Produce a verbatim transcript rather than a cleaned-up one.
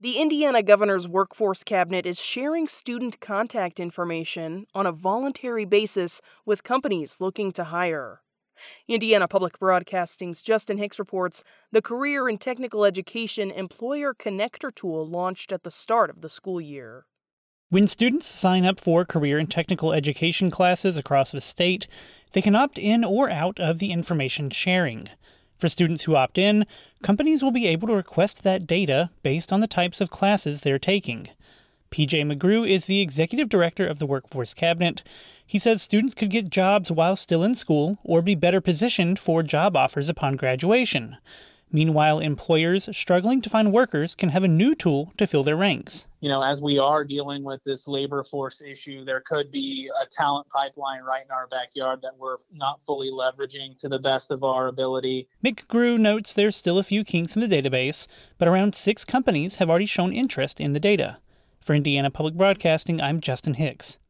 The Indiana Governor's Workforce Cabinet is sharing student contact information on a voluntary basis with companies looking to hire. Indiana Public Broadcasting's Justin Hicks reports the Career and Technical Education Employer Connector tool launched at the start of the school year. When students sign up for career and technical education classes across the state, they can opt in or out of the information sharing. For students who opt in, companies will be able to request that data based on the types of classes they're taking. P J McGrew is the executive director of the Workforce Cabinet. He says students could get jobs while still in school or be better positioned for job offers upon graduation. Meanwhile, employers struggling to find workers can have a new tool to fill their ranks. You know, as we are dealing with this labor force issue, there could be a talent pipeline right in our backyard that we're not fully leveraging to the best of our ability. McGrew notes there's still a few kinks in the database, but around six companies have already shown interest in the data. For Indiana Public Broadcasting, I'm Justin Hicks.